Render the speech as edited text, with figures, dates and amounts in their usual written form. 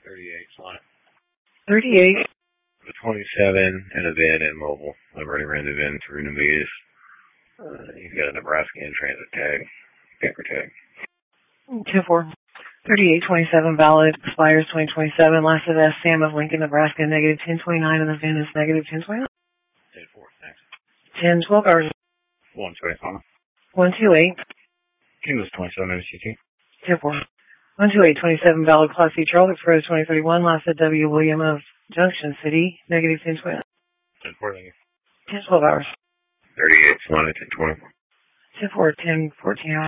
38 slot. 38. The 27 and a VIN and mobile. I've already ran the VIN through Navitas. You've got a Nebraska in-transit tag. Paper tag. 10-4. 3827 valid. Expires 2027. Last of S. Sam of Lincoln, Nebraska. Negative 1029 and the VIN is negative 1029. 10-4. Thanks. 10-12 hours. 125. 128. Kingos 27 NCT. 10-4. 12827 valid. Class C Charlotte for 2031. Last at W. William of Junction City. Negative 1029. 10-4. Thank you. 10-12 hours. 38 slot at 10-20. 10-4. 10-14 hours.